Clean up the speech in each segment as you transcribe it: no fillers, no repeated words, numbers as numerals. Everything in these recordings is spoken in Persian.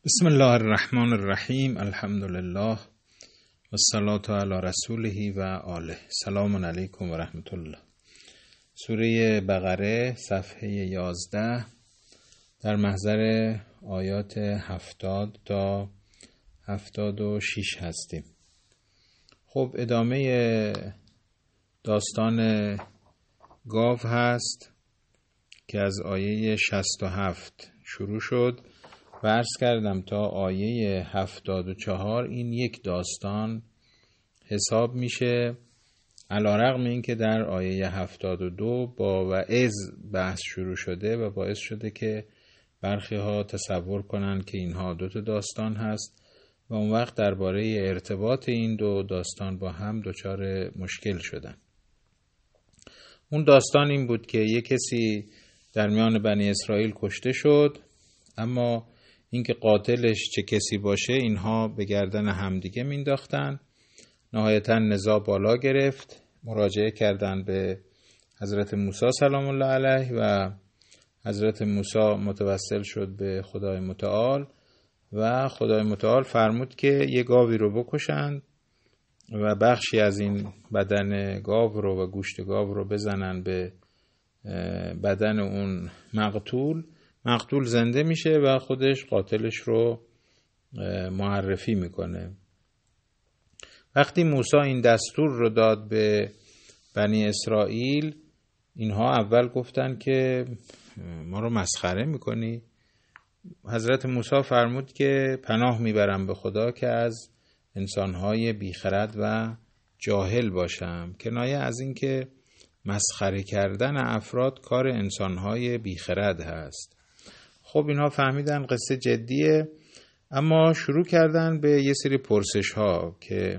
بسم الله الرحمن الرحیم. الحمد لله و الصلاة علی رسوله و آله. سلام علیکم و رحمت الله. سوره بقره صفحه 11 در محضر آیات 70 تا 76 هستیم. خب ادامه داستان گاو هست که از آیه 67 شروع شد و عرض کردم تا آیه 74 این یک داستان حساب میشه، علی‌رغم اینکه در آیه 72 با وعظ بحث شروع شده و باعث شده که برخی ها تصور کنن که اینها دو تا داستان هست و اون وقت درباره ارتباط این دو داستان با هم دچار مشکل شدن. اون داستان این بود که یک کسی در میان بنی اسرائیل کشته شد، اما اینکه قاتلش چه کسی باشه اینها به گردن همدیگه مینداختن. نهایتا نزاع بالا گرفت، مراجعه کردن به حضرت موسی سلام الله علیه و حضرت موسی متوسل شد به خدای متعال و خدای متعال فرمود که یه گاوی رو بکشند و بخشی از این بدن گاو رو و گوشت گاو رو بزنن به بدن اون مقتول زنده میشه و خودش قاتلش رو معرفی میکنه. وقتی موسی این دستور رو داد به بنی اسرائیل، اینها اول گفتن که ما رو مسخره میکنی. حضرت موسی فرمود که پناه میبرم به خدا که از انسانهای بیخرد و جاهل باشم، کنایه از این که مسخره کردن افراد کار انسانهای بیخرد هست. خب اینها فهمیدن قصه جدیه، اما شروع کردن به یه سری پرسش ها که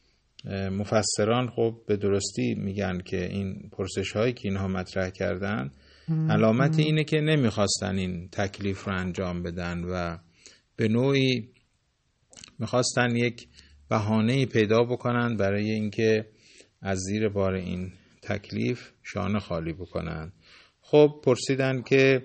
مفسران خب به درستی میگن که این پرسش هایی که اینها مطرح کردن علامت اینه که نمیخواستن این تکلیف رو انجام بدن و به نوعی میخواستن یک بهانه‌ای پیدا بکنن برای اینکه از زیر بار این تکلیف شانه خالی بکنن. خب پرسیدن که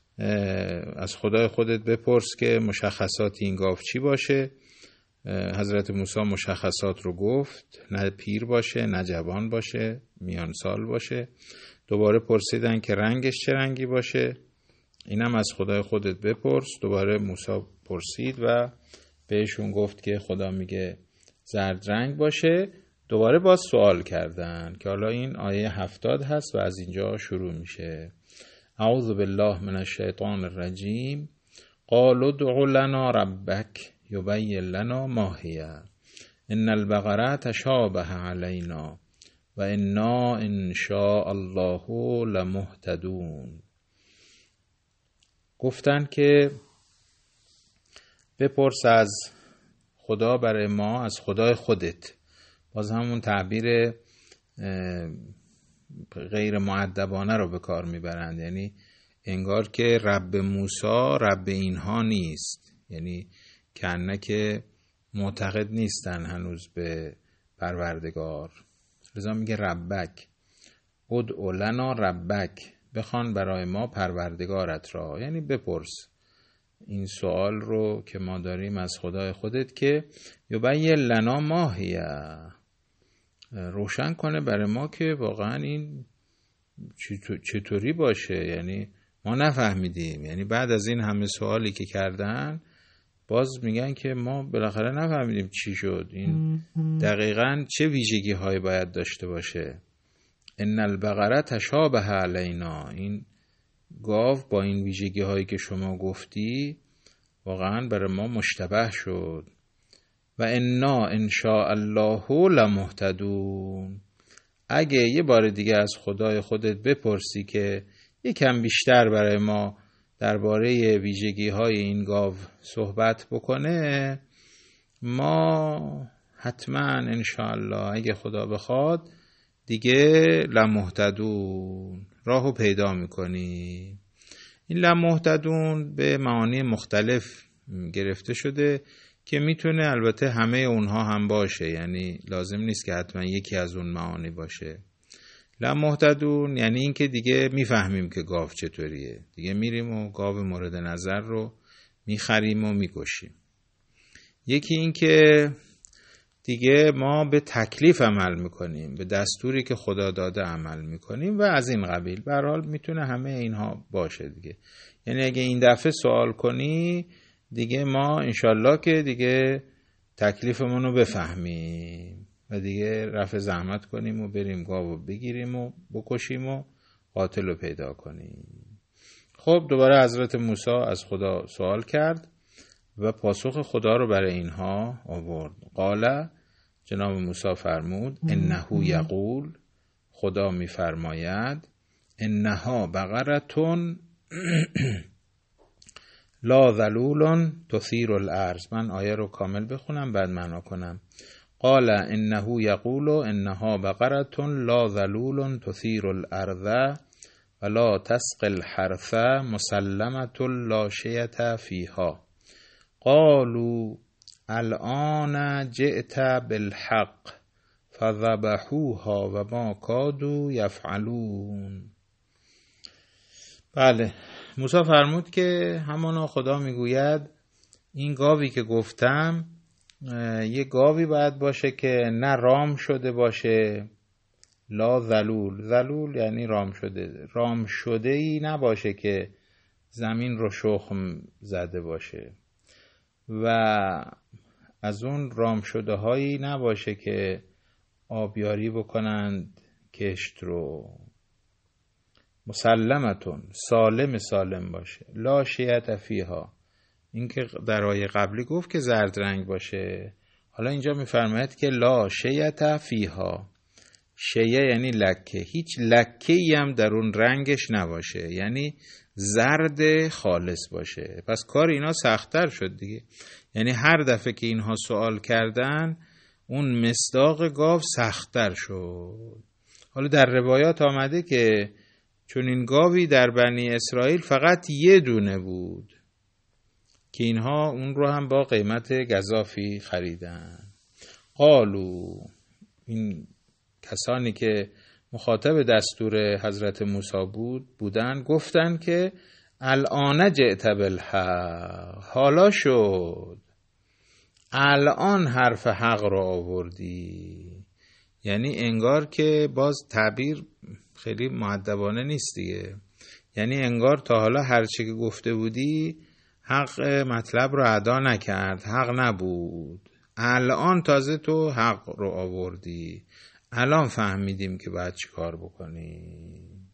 از خدای خودت بپرس که مشخصات این گاو چی باشه. حضرت موسی مشخصات رو گفت، نه پیر باشه نه جوان باشه، میان سال باشه. دوباره پرسیدن که رنگش چه رنگی باشه، اینم از خدای خودت بپرس. دوباره موسی پرسید و بهشون گفت که خدا میگه زرد رنگ باشه. دوباره باز سوال کردن که حالا این آیه 70 هست و از اینجا شروع میشه. اعوذ بالله من الشیطان الرجیم. قالوا ادع لنا ربک یبین لنا ما هی ان البقره تشابه علینا و انا ان شاء الله لمهتدون. گفتن که بپرس از خدا برای ما، از خدای خودت. باز همون تعبیر غیر مؤدبانه رو به کار میبرند، یعنی انگار که رب موسی رب اینها نیست، یعنی کنه که معتقد نیستن هنوز به پروردگار. لذا میگه ربک، ادع لنا ربک، بخوان برای ما پروردگارت را، یعنی بپرس این سوال رو که ما داریم از خدای خودت که یبین لنا ما هی، روشن کنه برای ما که واقعا این چطوری باشه. یعنی ما نفهمیدیم، یعنی بعد از این همه سوالی که کردن باز میگن که ما بالاخره نفهمیدیم چی شد، این دقیقاً چه ویژگی هایی باید داشته باشه. ان البقره تشابه علینا، این گاو با این ویژگی هایی که شما گفتی واقعا برای ما مشتبه شد. و انا ان شاء الله لمهتدون. اگه یه بار دیگه از خدای خودت بپرسی که یکم بیشتر برای ما درباره ویژگی های این گاو صحبت بکنه، ما حتما ان شاء الله اگه خدا بخواد دیگه لمهتدون، راهو پیدا میکنی. این لمهتدون به معانی مختلف گرفته شده که میتونه البته همه اونها هم باشه، یعنی لازم نیست که حتما یکی از اون معانی باشه. لمهتدون یعنی این که دیگه میفهمیم که گاو چطوریه، دیگه میریم و گاو مورد نظر رو میخریم و میکشیم. یکی این که دیگه ما به تکلیف عمل میکنیم، به دستوری که خدا داده عمل میکنیم و از این قبیل. به هر حال میتونه همه اینها باشه دیگه. یعنی اگه این دفعه سوال کنی دیگه ما انشالله که دیگه تکلیفمون رو بفهمیم و دیگه رفع زحمت کنیم و بریم گاو رو بگیریم و بکشیم و قاتل رو پیدا کنیم. خب دوباره حضرت موسی از خدا سوال کرد و پاسخ خدا رو برای اینها آورد. قال، جناب موسی فرمود، انه یقول، خدا میفرماید، انها بقرتون لا ذلول تثیر الارض. من آیه رو کامل بخونم بعد معنا کنم. قال انه یقول انها بقرتون لا ذلول تثیر الارض ولا تسقی الحرث مسلمة لا شیة فیها. قالوا الآن جئت بالحق فذبحوها و ما کادوا یفعلون. بله، موسی فرمود که همانا خدا میگوید این گاوی که گفتم یه گاوی باید باشه که نه رام شده باشه، لا ذلول، ذلول یعنی رام شده، رام شده ای نباشه که زمین رو شخم زده باشه و از اون رام شده هایی نباشه که آبیاری بکنند کشت رو. مسلمتون، سالم باشه، لا شیة فیها، این که در آیه قبلی گفت که زرد رنگ باشه، حالا اینجا میفرماید که لا شیة فیها. شیه یعنی لکه، هیچ لکه‌ای هم در اون رنگش نباشه، یعنی زرد خالص باشه. پس کار اینا سخت‌تر شد دیگه. یعنی هر دفعه که اینها سوال کردن اون مصداق گاو سخت‌تر شد. حالا در روایات آمده که چون این گاوی در بنی اسرائیل فقط یه دونه بود که اینها اون رو هم با قیمت گزافی خریدن. قالو، این کسانی که مخاطب دستور حضرت موسی بودن گفتن که الان جئت بالحق، حالا شد، الان حرف حق رو آوردی. یعنی انگار که باز تعبیر خیلی مؤدبانه نیست دیگه، یعنی انگار تا حالا هرچی که گفته بودی حق مطلب رو ادا نکرد، حق نبود، الان تازه تو حق رو آوردی، الان فهمیدیم که باید چی کار بکنیم.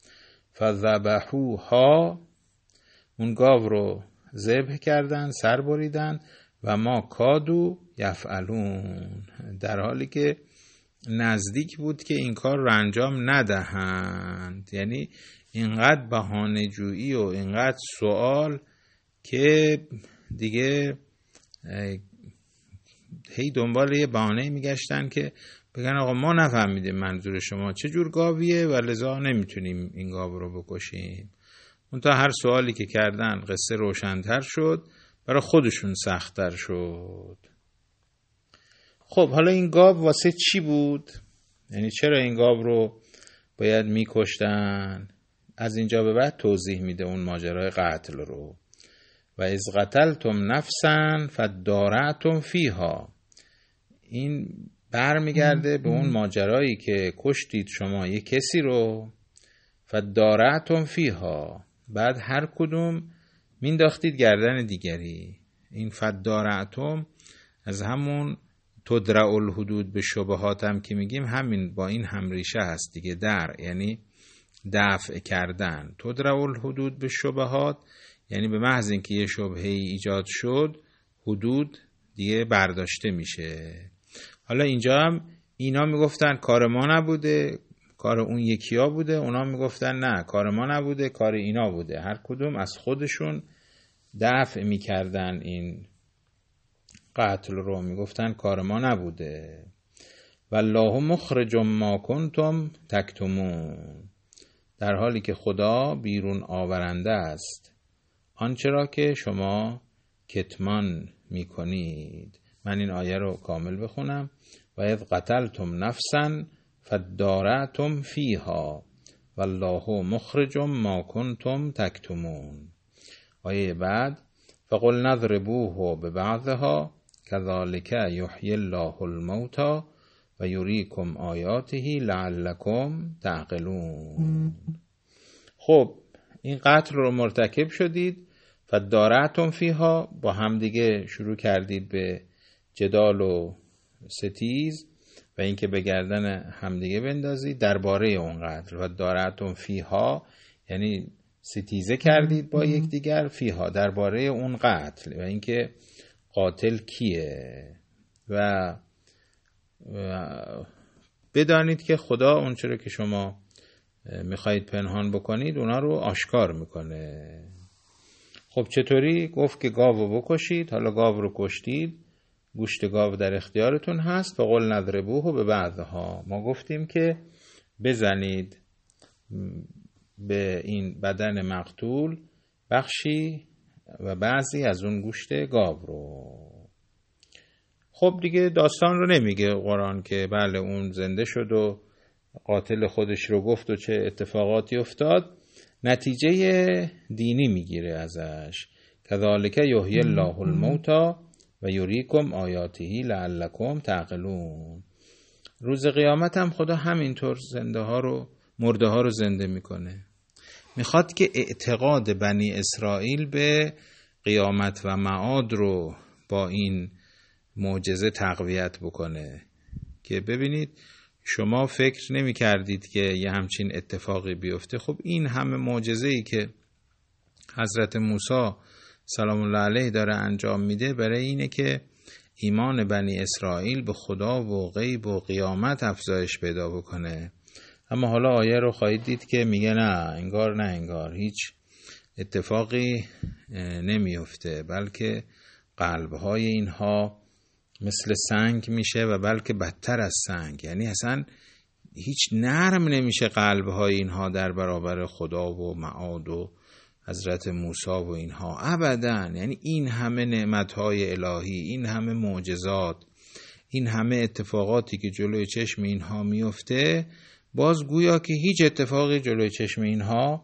فذبحوها، اون گاو رو ذبح کردن، سر بریدن، و ما کادوا یفعلون، در حالی که نزدیک بود که این کار رو انجام ندهند. یعنی اینقدر بهانه جویی و اینقدر سوال که دیگه هی دنبال یه بهانه میگشتن که بگن آقا ما نفهمیدیم منظور شما چه جور گاویه و لذا نمیتونیم این گاو رو بکشیم. اون تا هر سوالی که کردن قصه روشن‌تر شد، برای خودشون سخت‌تر شد. خب حالا این گاو واسه چی بود؟ یعنی چرا این گاو رو باید میکشتن؟ از اینجا به بعد توضیح میده اون ماجرای قتل رو. و اذ قتلتم نفسا فادارأتم فیها، این برمیگرده به اون ماجرایی که کشتید شما یک کسی رو، فادارأتم فیها، بعد هر کدوم مینداختید گردن دیگری. این فادارأتم از همون تدرع الحدود به شبهات هم که میگیم همین با این هم ریشه هست دیگه، در یعنی دفع کردن، تدرع الحدود به شبهات یعنی به محض اینکه یه شبهه‌ای ایجاد شد حدود دیگه برداشته میشه. حالا اینجا هم اینا میگفتن کار ما نبوده، کار اون یکیا بوده، اونا میگفتن نه کار ما نبوده، کار اینا بوده. هر کدوم از خودشون دفع میکردن این قتل رو، میگفتن کار ما نبوده. والله مخرج ما کنتم تکتمون، در حالی که خدا بیرون آورنده است آنچه را که شما کتمان میکنید. من این آیه رو کامل بخونم. و اذ قتلتم نفسا فادارأتم فیها والله مخرج ما کنتم تکتمون. آیه بعد فقل نضربوه ببعضها كذلك یحیی الله الموتی و یریکم آیاته لعلکم تعقلون. خب این قتل رو مرتکب شدید، فدارعتم فیها، با همدیگه شروع کردید به جدال و ستیز و اینکه به گردن همدیگه بندازید درباره اون قتل. فدارعتم فیها یعنی ستیزه کردید با یکدیگر، فیها درباره اون قتل و اینکه قاتل کیه و بدانید که خدا اون چرا که شما میخواید پنهان بکنید اونا رو آشکار میکنه. خب چطوری؟ گفت که گاو بکشید. حالا گاو رو کشتید، گوشت گاو در اختیارتون هست. فقل نضربوه ببعضها، ما گفتیم که بزنید به این بدن مقتول بخشی و بعضی از اون گوشت گاو رو. خب دیگه داستان رو نمیگه قرآن که بله اون زنده شد و قاتل خودش رو گفت و چه اتفاقاتی افتاد، نتیجه دینی میگیره ازش. کذالک یحیی الله الموتی و یریکم آیاته لعلکم تعقلون. روز قیامت هم خدا همینطور زنده ها رو، مرده ها رو زنده میکنه. میخواد که اعتقاد بنی اسرائیل به قیامت و معاد رو با این معجزه تقویت بکنه که ببینید شما فکر نمی کردید که یه همچین اتفاقی بیفته. خب این همه معجزه‌ای که حضرت موسی سلام الله علیه داره انجام میده برای اینه که ایمان بنی اسرائیل به خدا و غیب و قیامت افزایش پیدا بکنه. اما حالا آیه رو خواهید دید که میگه نه انگار هیچ اتفاقی نمیفته، بلکه قلبهای اینها مثل سنگ میشه و بلکه بدتر از سنگ، یعنی اصلا هیچ نرم نمیشه قلبهای اینها در برابر خدا و معاد و حضرت موسی و اینها ابداً. یعنی این همه نعمتهای الهی، این همه معجزات، این همه اتفاقاتی که جلوی چشم اینها میفته، باز گویا که هیچ اتفاقی جلوی چشم اینها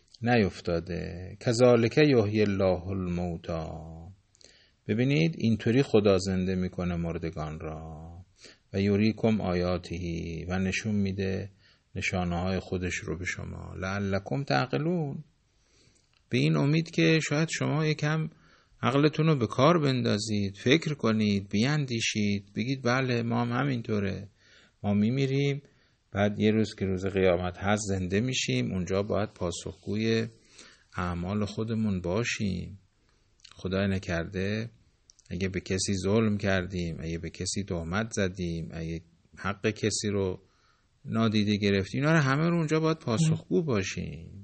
نیفتاده. کذالک یحیی الله الموتی، ببینید اینطوری خدا زنده میکنه مردگان را. و یریکم آیاته، و نشون میده نشانه های خودش رو به شما. لعلکم تعقلون، به این امید که شاید شما یکم عقلتون رو به کار بندازید، فکر کنید، بیاندیشید، بگید بله ما هم همینطوره، ما میمیریم، بعد یه روز که روز قیامت هست زنده میشیم، اونجا باید پاسخگوی اعمال خودمون باشیم. خدای نکرده اگه به کسی ظلم کردیم، اگه به کسی تهمت زدیم، اگه حق کسی رو نادیده گرفتیم، اینا رو همه رو اونجا باید پاسخگو باشیم.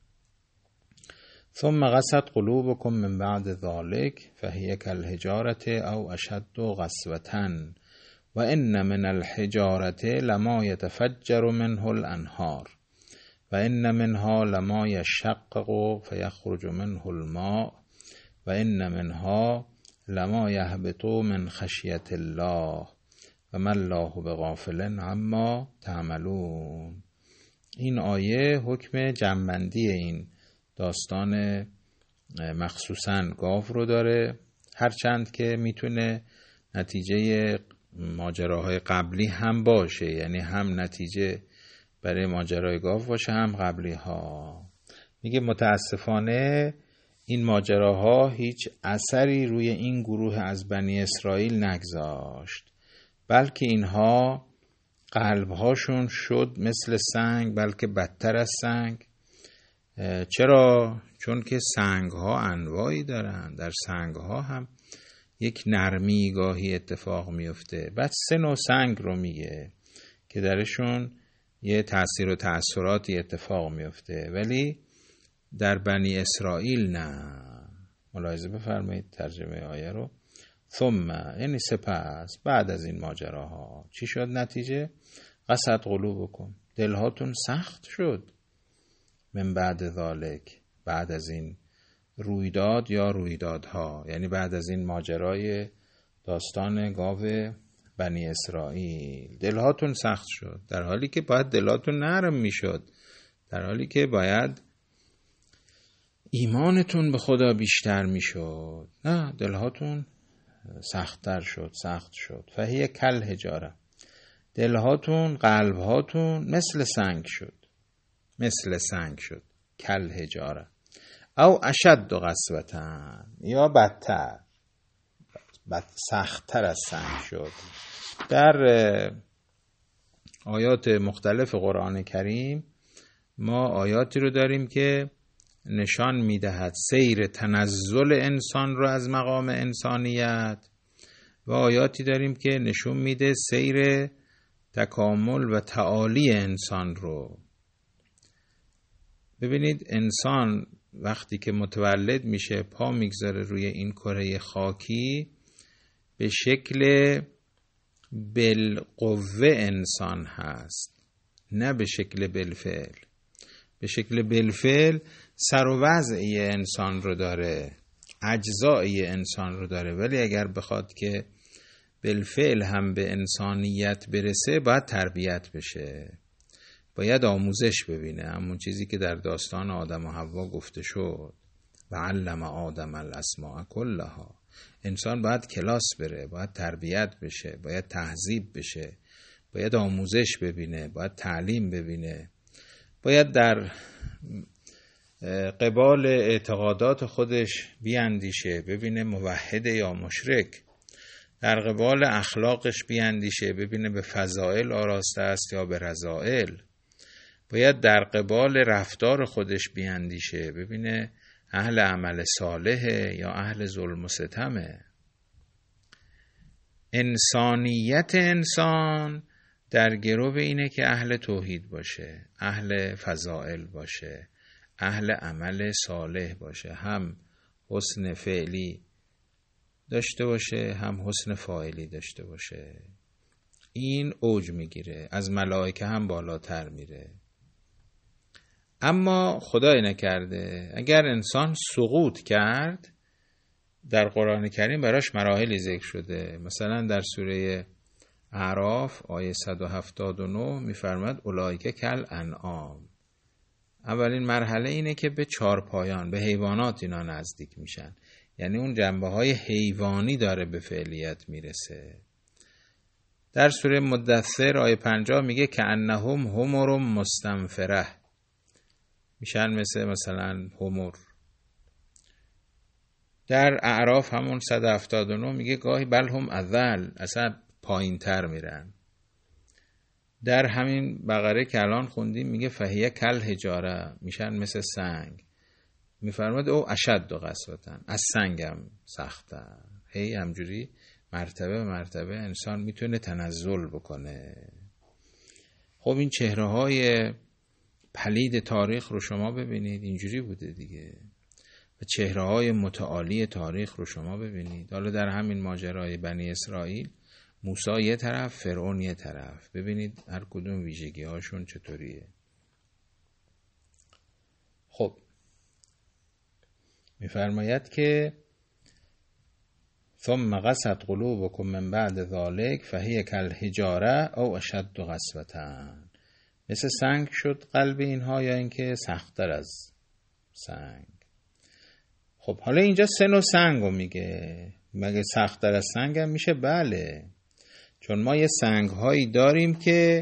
ثم قست قلوبکم من بعد ذلک فهی کالحجارة او اشد قسوة و ان من الحجارة لما یتفجر منه الانهار و ان منها لما یشقق فیخرج منه الماء و ان منها لما یهبط من خشیة الله و ما الله بغافل عما تعملون. این آیه حکم جمع‌بندی این داستان مخصوصاً گاو رو داره، هرچند که میتونه نتیجه ماجراهای قبلی هم باشه، یعنی هم نتیجه برای ماجرای گاو باشه هم قبلی ها. میگه متاسفانه این ماجراها هیچ اثری روی این گروه از بنی اسرائیل نگذاشت، بلکه اینها قلبهاشون شد مثل سنگ، بلکه بدتر از سنگ. چرا؟ چون که سنگ ها انواعی دارن، در سنگ ها هم یک نرمی گاهی اتفاق میفته. بعد 3 نوع سنگ رو میگه که درشون یه تأثیر و تأثیراتی اتفاق میفته، ولی در بنی اسرائیل نه. ملاحظه بفرمایید ترجمه آیه رو. ثم یعنی سپس بعد از این ماجراها چی شد نتیجه؟ قست قلوبکم، دلهاتون سخت شد. من بعد ذالک، بعد از این رویداد یا رویدادها، یعنی بعد از این ماجرای داستان گاو بنی اسرائیل دلهاتون سخت شد، در حالی که باید دلهاتون نرم میشد، در حالی که باید ایمانتون به خدا بیشتر میشد، نه دلهاتون سخت شد. فهی کل حجاره، دلهاتون قلبهاتون مثل سنگ شد. کل حجاره او اشد قسوة، یا بدتر سختتر از سنگ شد. در آیات مختلف قرآن کریم ما آیاتی رو داریم که نشان میدهد سیر تنزل انسان رو از مقام انسانیت، و آیاتی داریم که نشون میده سیر تکامل و تعالی انسان رو. ببینید انسان وقتی که متولد میشه پا میگذاره روی این کره خاکی، به شکل بالقوه انسان هست، نه به شکل بالفعل. به شکل بالفعل سر و وضعی انسان رو داره، اجزای انسان رو داره، ولی اگر بخواد که بالفعل هم به انسانیت برسه باید تربیت بشه، باید آموزش ببینه. همون چیزی که در داستان آدم و حوا گفته شد، و علم آدم الاسماء کلها. انسان باید کلاس بره، باید تربیت بشه، باید تهذیب بشه، باید آموزش ببینه، باید تعلیم ببینه، باید در قبال اعتقادات خودش بیاندیشه، ببینه موحده یا مشرک. در قبال اخلاقش بیاندیشه، ببینه به فضائل آراسته است یا به رذائل. باید در قبال رفتار خودش بیاندیشه، ببینه اهل عمل صالحه یا اهل ظلم و ستمه. انسانیت انسان در گرو اینه که اهل توحید باشه، اهل فضائل باشه، اهل عمل صالح باشه، هم حسن فعلی داشته باشه هم حسن فاعلی داشته باشه. این اوج میگیره، از ملائکه هم بالاتر میره. اما خدای نکرده اگر انسان سقوط کرد، در قرآن کریم براش مراحلی ذکر شده. مثلا در سوره اعراف آیه 179 میفرماد اولئک کالانعام. اولین مرحله اینه که به چارپایان، به حیوانات اینا نزدیک میشن، یعنی اون جنبه های حیوانی داره به فعلیت میرسه. در سوره مدثر آیه 50 میگه که انهم حمر مستنفره، میشن مثلا حمر. در اعراف همون 179 میگه گاهی بل هم اذل، اصلا پایین تر میرن. در همین بقره که الان خوندیم میگه فهیه کل حجاره، میشن مثل سنگ. میفرماد او اشد قسوة، از سنگم سخت‌تر. هی همجوری مرتبه مرتبه انسان میتونه تنزل بکنه. خب این چهره های پلید تاریخ رو شما ببینید، اینجوری بوده دیگه. و چهره های متعالی تاریخ رو شما ببینید. حالا در همین ماجرای بنی اسرائیل، موسی یه طرف، فرعون یه طرف، ببینید هر کدوم ویژگی هاشون چطوریه. خب میفرماید که ثم قست قلوبکم من بعد ذلک فهی کالحجاره او اشد قسوة. مثل سنگ شد قلب اینها یا اینکه سخت‌تر از سنگ. خب حالا اینجا سن و سنگو میگه، مگه سخت‌تر از سنگ هم میشه؟ بله، چون ما یه سنگ هایی داریم که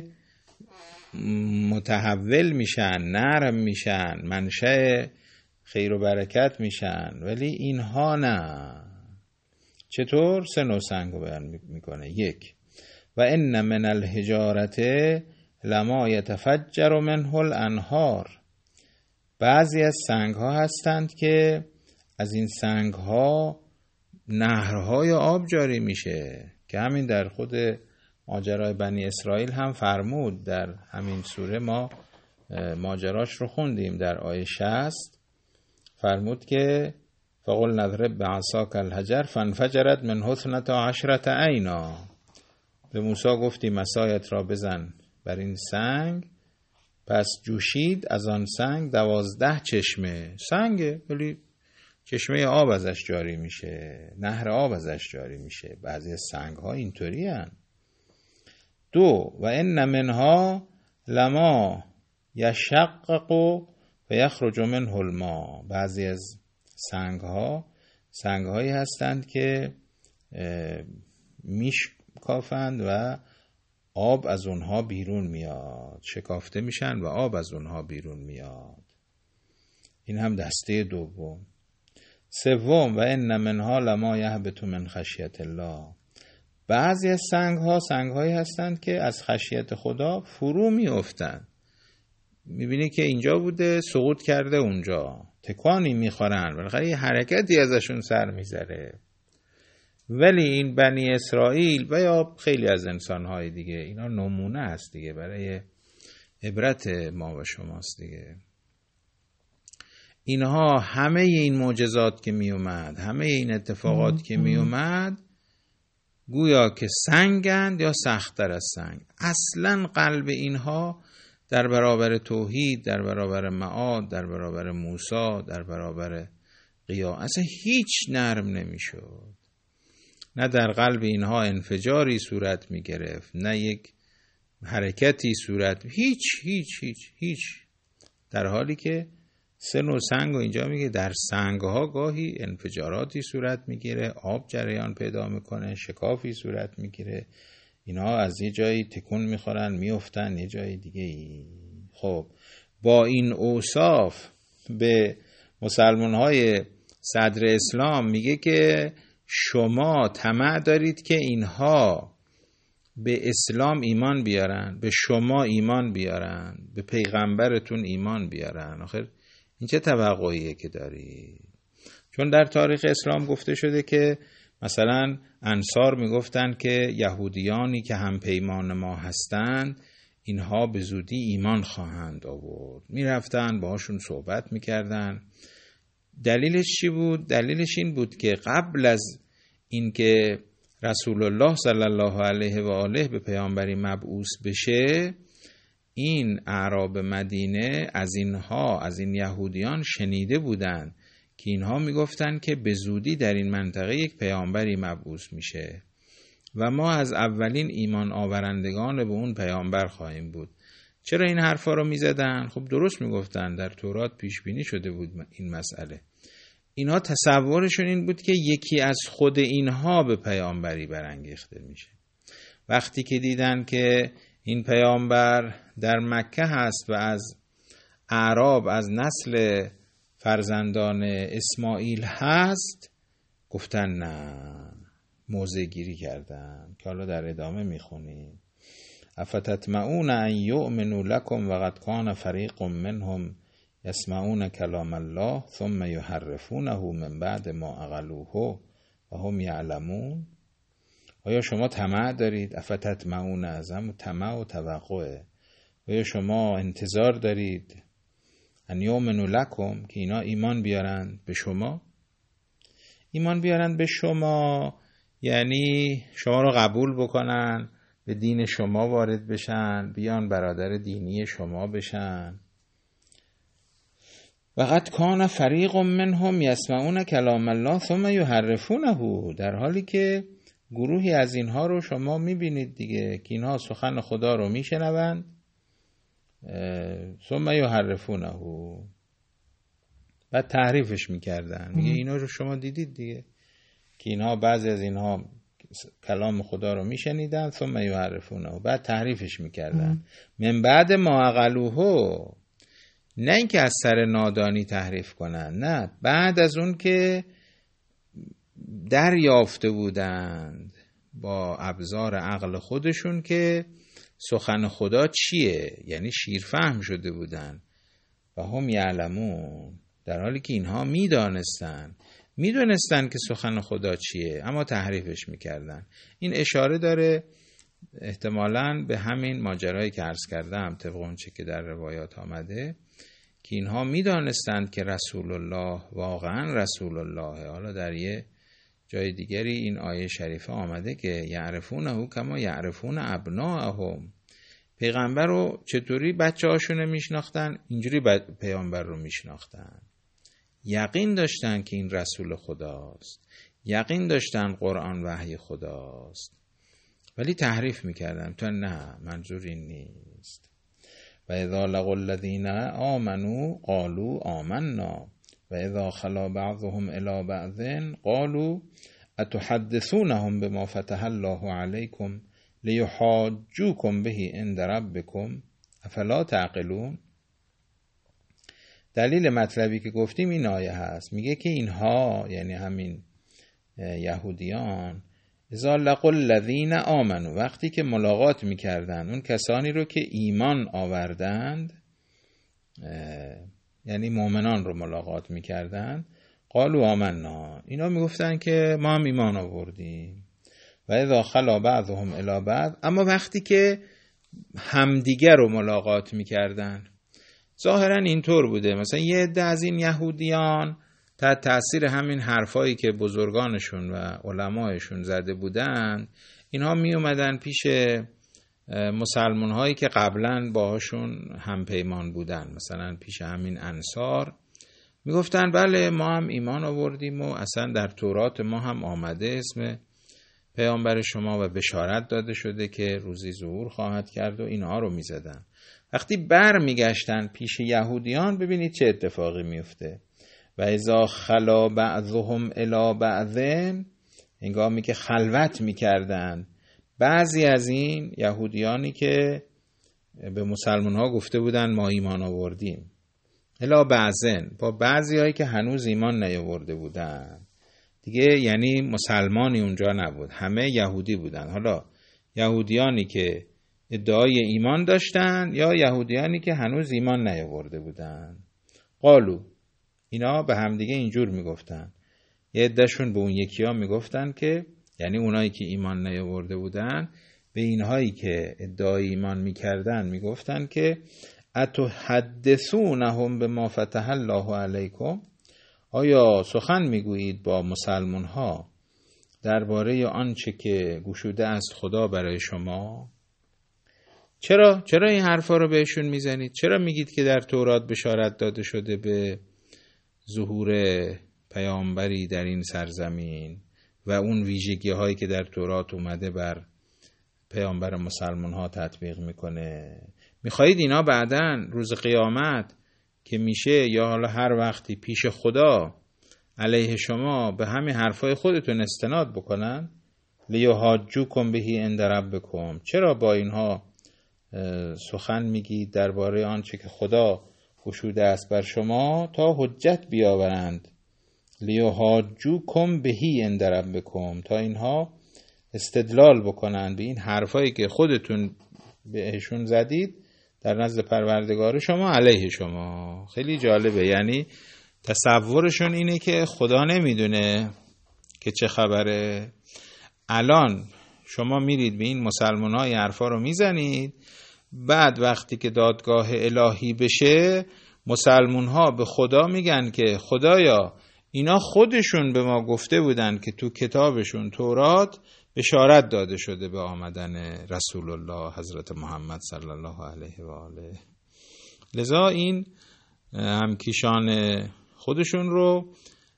متحول میشن، نرم میشن، منشأ خیر و برکت میشن، ولی اینها نه. چطور؟ سن و سنگو بیان میکنه. یک، و ان من الحجارت لما یتفجر منه الانهار. بعضی از سنگ ها هستند که از این سنگ ها نهرهای آب جاری میشه، که همین در خود ماجرای بنی اسرائیل هم فرمود. در همین سوره ما ماجراش رو خوندیم. در آیه 60 فرمود که فقل نضرب بعصاک الحجر فانفجرت منه 12 عینا. به موسی گفتیم عصایت را بزن بر این سنگ، پس جوشید از آن سنگ 12 چشمه. سنگه ولی چشمه آب ازش جاری میشه، نهر آب ازش جاری میشه. بعضی از سنگ ها اینطوری هن. دو، و ان منها لما یشقق و یخرج منه الماء. بعضی از سنگ‌هایی هستند که میشکافند و آب از اونها بیرون میاد، شکافته میشن و آب از اونها بیرون میاد. این هم دسته دوم. سوم و ان منها لما یهبط من خشیت الله. بعضی از سنگ‌هایی هستند که از خشیت خدا فرو میافتند. میبینی که اینجا بوده سقوط کرده اونجا، تکانی میخورن، بالاخره یه حرکتی ازشون سر میذاره. ولی این بنی اسرائیل و یا خیلی از انسانهای دیگه، اینا نمونه هست دیگه، برای عبرت ما و شماست دیگه. اینها همه این معجزات که می اومد، همه این اتفاقات که می اومد، گویا که سنگند یا سخت‌تر از سنگ. اصلاً قلب اینها در برابر توحید، در برابر معاد، در برابر موسی، در برابر قیام اصلا هیچ نرم نمیشد. نه در قلب اینها انفجاری صورت می گرفت، نه یک حرکتی صورت، هیچ. در حالی که سه نوع سنگ و اینجا میگه در سنگها گاهی انفجاراتی صورت میگیره، آب جریان پیدا میکنه، شکافی صورت میگیره، اینا از یه جایی تکون میخورن میافتن یه جای دیگه ای. خب با این اوصاف به مسلمانهای صدر اسلام میگه که شما طمع دارید که اینها به اسلام ایمان بیارن، به شما ایمان بیارن، به پیغمبرتون ایمان بیارن. آخر این چه توقعیه که داری؟ چون در تاریخ اسلام گفته شده که مثلا انصار میگفتن که یهودیانی که هم پیمان ما هستند اینها به زودی ایمان خواهند آورد. میرفتن باهاشون صحبت میکردن. دلیلش چی بود؟ دلیلش این بود که قبل از اینکه رسول الله صلی الله علیه و آله به پیامبری مبعوث بشه، این اعراب مدینه از این یهودیان شنیده بودند که اینها میگفتن که به زودی در این منطقه یک پیامبری مبعوث میشه و ما از اولین ایمان آورندگان به اون پیامبر خواهیم بود. چرا این حرفا رو میزدن؟ خب درست میگفتن، در تورات پیش بینی شده بود این مسئله. اینها تصورشون این بود که یکی از خود اینها به پیامبری برانگیخته میشه. وقتی که دیدن که این پیامبر در مکه هست و از اعراب، از نسل فرزندان اسماعیل هست، گفتن نه، موضع گیری کردن که حالا در ادامه میخونیم. افتطمعون ان یؤمنوا لکم وقد کان فریق منهم یسمعون کلام الله ثم یحرفونه من بعد ما عقلوه و هم یعلمون. آیا شما طمع دارید؟ افتطمعون، از هم طمع و توقعه. آیا شما انتظار دارید ان یؤمنوا لکم که اینا ایمان بیارن به شما؟ ایمان بیارن به شما یعنی شما رو قبول بکنن، به دین شما وارد بشن، بیان برادر دینی شما بشن. وقد کان فریق منهم یسمعون کلام الله ثم یحرفونه، در حالی که گروهی از اینها رو شما میبینید دیگه که اینها سخن خدا رو میشنوند، ثم یحرفونه، بعد تحریفش میکردن. میگه اینا رو شما دیدید دیگه که اینها، بعضی از اینها کلام خدا رو میشنیدن، ثم یحرفونه، بعد تحریفش میکردن. من بعد ما عقلوه، نه اینکه از سر نادانی تحریف کنن، نه، بعد از اون که دریافته بودند با ابزار عقل خودشون که سخن خدا چیه، یعنی شیرفهم شده بودند. و هم یعلمون، در حالی که اینها میدونستن که سخن خدا چیه، اما تحریفش میکردن. این اشاره داره احتمالاً به همین ماجرایی که عرض کردم، طبق اون چه که در روایات آمده، که اینها میدانستند که رسول الله واقعا رسول الله. حالا در یه جای دیگری این آیه شریفه آمده که یعرفونه کما یعرفون ابناءهم، پیغمبر رو چطوری بچه هاشون میشناختن، اینجوری پیغمبر رو میشناختن. یقین داشتن که این رسول خداست، یقین داشتن قرآن وحی خداست، ولی تحریف میکردن. تا نه، منظور این نیست. و اذا لقوا الذین آمنوا قالوا آمنا و اذا خلا بعضهم الی بعض قالوا اتحدثونهم بما فتح الله علیکم لیحاجوکم به عند ربکم افلا تعقلون. دلیل مطلبی که گفتیم این آیه هست، میگه که اینها یعنی همین یهودیان اذا لقوا الذین آمنوا، وقتی که ملاقات میکردن اون کسانی رو که ایمان آوردند، یعنی مؤمنان رو ملاقات میکردن، قالوا آمنا، اینا میگفتن که ما هم ایمان آوردیم. و اذا خلا بعضهم الی بعض، اما وقتی که همدیگر رو ملاقات میکردن، ظاهرا اینطور بوده، مثلا یه عده از این یهودیان تحت تأثیر همین حرفایی که بزرگانشون و علمایشون زده بودن، اینها می اومدن پیش مسلمان هایی که قبلا باهاشون همپیمان بودن، مثلا پیش همین انصار، می گفتن بله ما هم ایمان آوردیم و اصلا در تورات ما هم آمده اسم پیامبر شما و بشارت داده شده که روزی ظهور خواهد کرد و اینها رو می زدن. وقتی بر می گشتن پیش یهودیان، ببینید چه اتفاقی می افته. و اذا خلا بعضهم الی بعض، هنگامی که خلوت می کردن بعضی از این یهودیانی که به مسلمان ها گفته بودن ما ایمان آوردیم، الی بعضن، با بعضی هایی که هنوز ایمان نیاورده بودن دیگه، یعنی مسلمانی اونجا نبود، همه یهودی بودن، حالا یهودیانی که ادعای ایمان داشتن یا یهودیانی که هنوز ایمان نیاورده بودن. قالو، اینا به همدیگه اینجور میگفتن، یه عدهشون به اون یکی ها میگفتن که، یعنی اونایی که ایمان نیاورده بودن به اینهایی که ادعای ایمان میکردن میگفتن که اتحدثونهم بما فتح الله علیکم، آیا سخن میگویید با مسلمان ها درباره آنچه که گشوده است خدا برای شما؟ چرا این حرفا رو بهشون میزنید؟ چرا میگید که در تورات بشارت داده شده به ظهور پیامبری در این سرزمین و اون ویژگی هایی که در تورات اومده بر پیامبر مسلمان ها تطبیق میکنه؟ میخواهید اینا بعدن روز قیامت که میشه یا حالا هر وقتی پیش خدا علیه شما به همین حرفای خودتون استناد بکنن؟ لیحاجوکم به عند ربکم، چرا با اینها سخن میگید درباره آنچه که خدا گشوده است بر شما تا حجت بیاورند؟ لیحاجوکم به عند ربکم، تا اینها استدلال بکنند به این حرفایی که خودتون بهشون زدید در نزد پروردگار شما علیه شما. خیلی جالبه، یعنی تصورشون اینه که خدا نمیدونه که چه خبره. الان شما میرید به این مسلمان های حرفا رو میزنید، بعد وقتی که دادگاه الهی بشه مسلمان ها به خدا میگن که خدایا اینا خودشون به ما گفته بودن که تو کتابشون تورات بشارت داده شده به آمدن رسول الله حضرت محمد صلی الله علیه و آله. لذا این همکیشان خودشون رو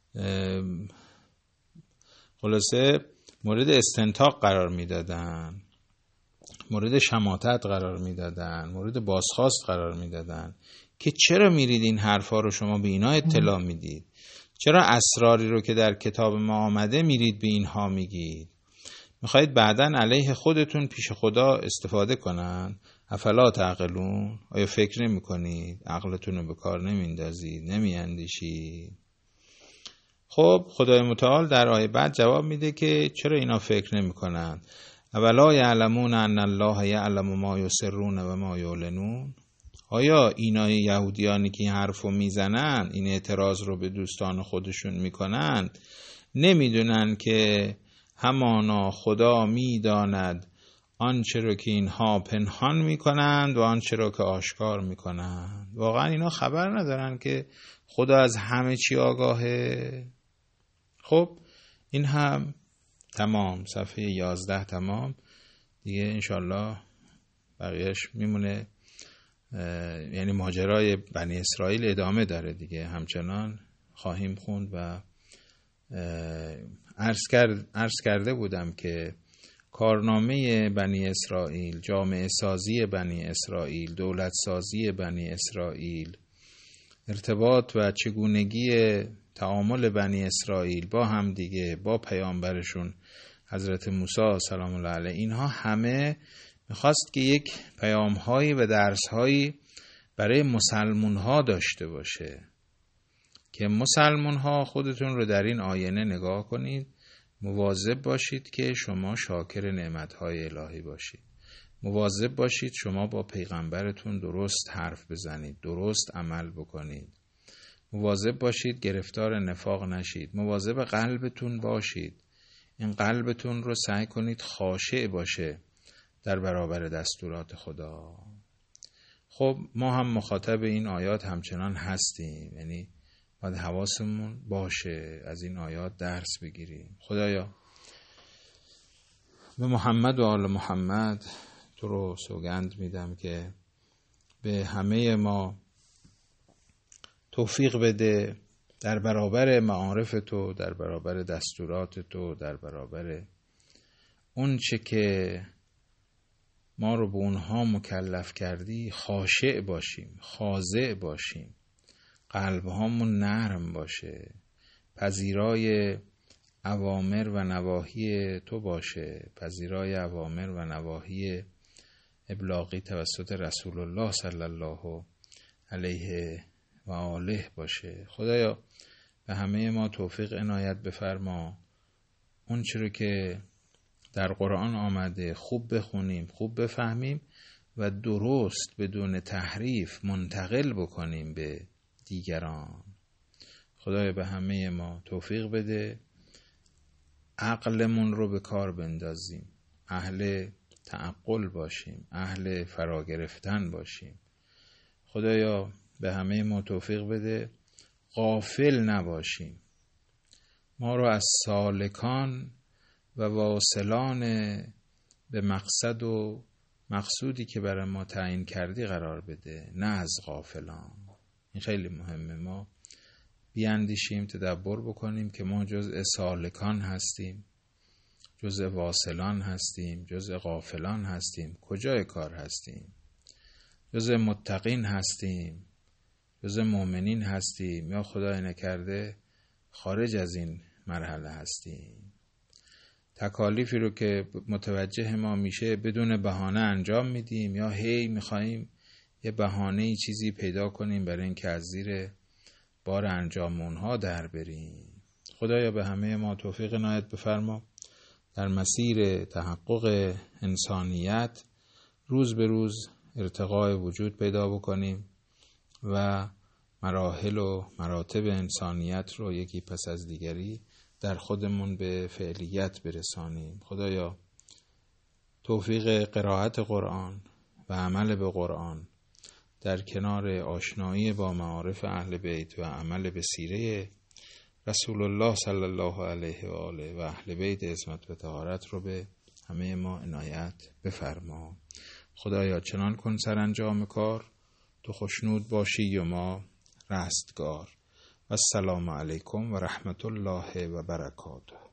خلاصه مورد استنطاق قرار میدادن، مورد شماتت قرار میدادن، مورد بازخواست قرار میدادن که چرا میرید این حرفا رو شما به اینا اطلاع میدید؟ چرا اسراری رو که در کتاب ما آمده میرید به اینها میگید؟ میخواید بعدن علیه خودتون پیش خدا استفاده کنن؟ افلا تعقلون، آیا فکر نمی کنید؟ عقلتون رو به کار نمیندازید؟ نمیاندیشید؟ خب خدای متعال در آیه بعد جواب میده که چرا اینا فکر نمی کنن؟ اولا یعلمون ان الله یعلم ما یسرون و ما یعلنون، آیا اینا یهودیانی که این حرفو میزنن، این اعتراض رو به دوستان خودشون میکنند، نمیدونن که همانا خدا میداند آنچه رو که اینها پنهان میکنند و آنچه رو که آشکار میکنند؟ واقعا اینا خبر ندارن که خدا از همه چی آگاهه؟ خب این هم تمام، صفحه 11 تمام دیگه، انشالله بقیهش میمونه. یعنی ماجرای بنی اسرائیل ادامه داره دیگه، همچنان خواهیم خوند و عرض کرده بودم که کارنامه بنی اسرائیل، جامعه سازی بنی اسرائیل، دولت سازی بنی اسرائیل، ارتباط و چگونگی تعامل بنی اسرائیل با هم دیگه، با پیامبرشون حضرت موسی سلام الله علیه، اینها همه میخواست که یک پیام‌هایی و درس‌هایی برای مسلمان‌ها داشته باشه که مسلمان‌ها خودتون رو در این آینه نگاه کنید، مواظب باشید که شما شاکر نعمت‌های الهی باشید. مواظب باشید شما با پیغمبرتون درست حرف بزنید، درست عمل بکنید. مواظب باشید گرفتار نفاق نشید. مواظب قلبتون باشید. این قلبتون رو سعی کنید خاشع باشه در برابر دستورات خدا. خب ما هم مخاطب این آیات همچنان هستیم، یعنی باید حواسمون باشه از این آیات درس بگیریم. خدایا به محمد و آل محمد تو رو سوگند میدم که به همه ما توفیق بده در برابر معارف تو، در برابر دستورات تو، در برابر اون چه که ما رو به اونها مکلف کردی خاشع باشیم، خاضع باشیم، قلبهامون نرم باشه، پذیرای اوامر و نواهی تو باشه، پذیرای اوامر و نواهی ابلاغی توسط رسول الله صلی الله علیه و آله باشه. خدایا به همه ما توفیق عنایت بفرما، اون چیزی که در قرآن آمده خوب بخونیم، خوب بفهمیم و درست بدون تحریف منتقل بکنیم به دیگران. خدایا به همه ما توفیق بده، عقلمون رو به کار بندازیم، اهل تعقل باشیم، اهل فرا گرفتن باشیم. خدایا به همه ما توفیق بده غافل نباشیم، ما رو از سالکان و واصلان به مقصد و مقصودی که برای ما تعیین کردی قرار بده، نه از غافلان. این خیلی مهمه، ما بیاندیشیم، تدبر بکنیم که ما جزء سالکان هستیم، جزء واصلان هستیم، جزء غافلان هستیم، کجای کار هستیم؟ جزء متقین هستیم، جزء مؤمنین هستیم، یا خدای نکرده خارج از این مرحله هستیم؟ تکالیفی رو که متوجه ما میشه بدون بهانه انجام میدیم، یا هی میخواییم یه بهانه چیزی پیدا کنیم برای اینکه از زیر بار انجام اونها در بریم. خدایا به همه ما توفیق عنایت بفرما در مسیر تحقق انسانیت روز به روز ارتقای وجود پیدا بکنیم و مراحل و مراتب انسانیت رو یکی پس از دیگری در خودمون به فعلیت برسانیم. خدایا توفیق قرائت قرآن و عمل به قرآن در کنار آشنایی با معارف اهل بیت و عمل به سیره رسول الله صلی الله علیه و آله و اهل بیت عصمت و طهارت رو به همه ما عنایت بفرما. خدایا چنان کن سرانجام کار تو خوشنود باشی و ما رستگار. و السلام علیکم و رحمت الله و برکاته.